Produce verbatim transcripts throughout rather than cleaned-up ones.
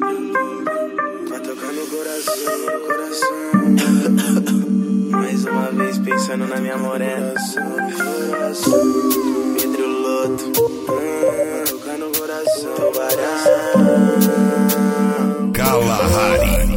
Vai tocar no coração, no coração. Mais uma vez pensando na minha morena. Pedro Loto, hum, tocar no coração. Tubarão Kalahari.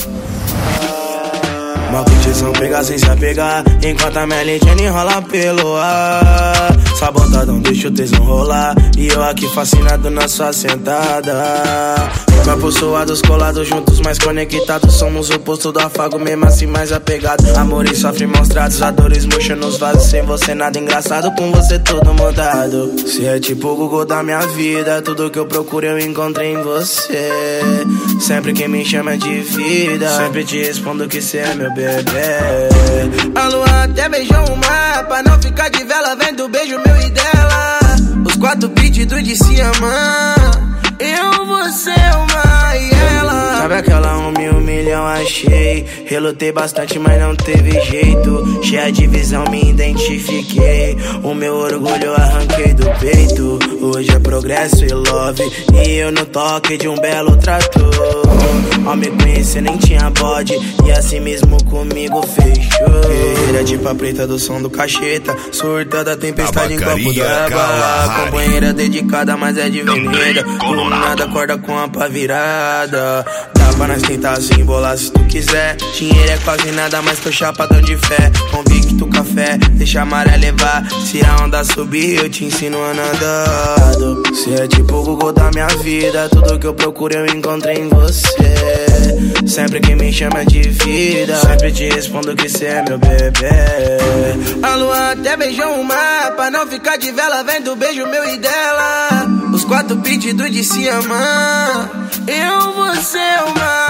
Maldição pega sem se apegar, enquanto a minha lentina enrola pelo ar. Sabotadão deixa o tesão rolar, e eu aqui fascinado na sua sentada. Corpos suados, colados juntos, mais conectados. Somos o oposto do afago, mesmo assim mais apegado. Amor e sofre mostrados, a dores murcha nos vasos. Sem você nada engraçado, com você tudo mudado. Cê é tipo o Google da minha vida, tudo que eu procuro eu encontrei em você. Sempre que me chama de vida, sempre te respondo que cê é meu bebê. A lua até beijou o mar, pra não ficar de vela, vendo o beijo meu e dela. Os quatro pedidos de se amar, eu, você, uma e ela. Sabe aquela um mil, um milhão achei. Relutei bastante, mas não teve jeito. Cheia de visão, me identifiquei. O meu orgulho eu arranquei do peito. Hoje é progresso e love, e eu no toque de um belo trator. Ao me conhecer nem tinha bode, e assim mesmo comigo fechou. Guerreira de pá preta do som do cacheta, surta da tempestade em copo d'água. Companheira dedicada, mas é de veneda. Do nada acorda com a pá virada. Dá pra nós tentar se embolar se tu quiser. Dinheiro é quase nada, mas tô chapadão de fé. Convicto café, deixa a maré levar. Se a onda subir, eu te ensino a nadar. Cê é tipo o Google da minha vida, tudo que eu procuro eu encontrei em você. Sempre que me chama de vida, sempre te respondo que cê é meu bebê. A lua até beijou o mar, pra não ficar de vela, vendo o beijo meu e dela. Os quatro pedidos de se amar, eu, você, uma